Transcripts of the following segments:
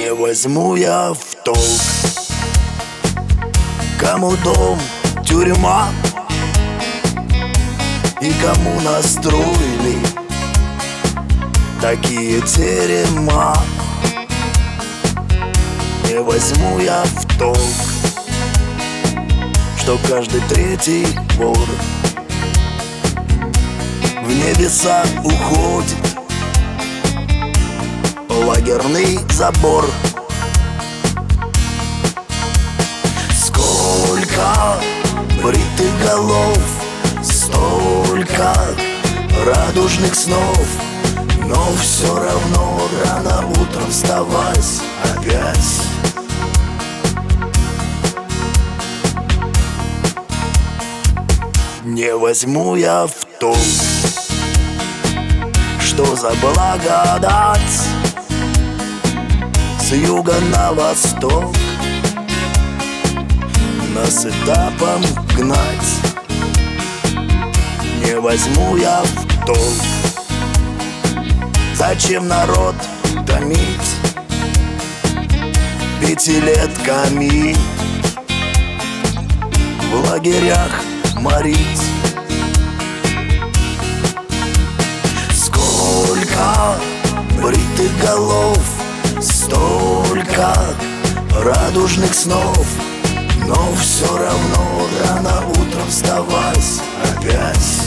Не возьму я в толк, кому дом тюрьма и кому настроили такие терема. Не возьму я в толк, что каждый третий вор в небеса уходит лагерный забор. Сколько бритых голов, столько радужных снов, но все равно рано утром вставать опять. Не возьму я в толк, что за благодать с юга на восток нас этапом гнать. Не возьму я в толк, зачем народ томить пятилетками, в лагерях морить. Сколько бритых голов, столько радужных снов, но все равно рано утром вставать опять.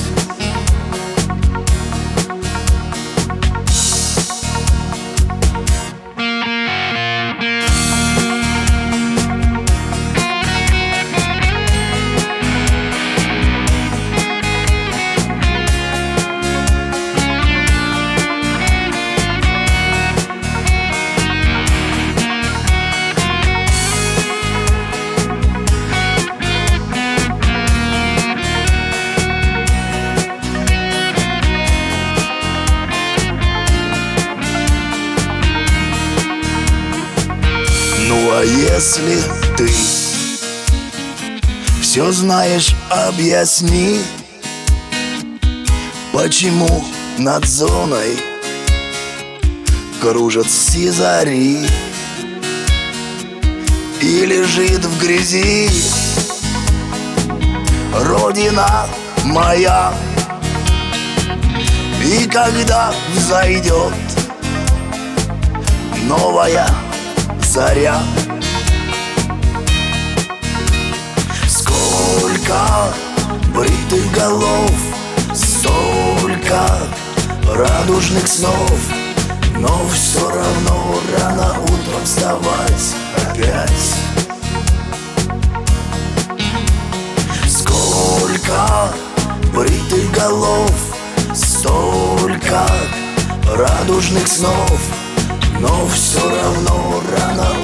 Ну а если ты все знаешь, объясни, почему над зоной кружат сизари и лежит в грязи Родина моя. И когда взойдет новая заря, сколько бритых голов, столько радужных снов, но все равно рано утром вставать опять. Сколько бритых голов, столько радужных снов, но все равно рано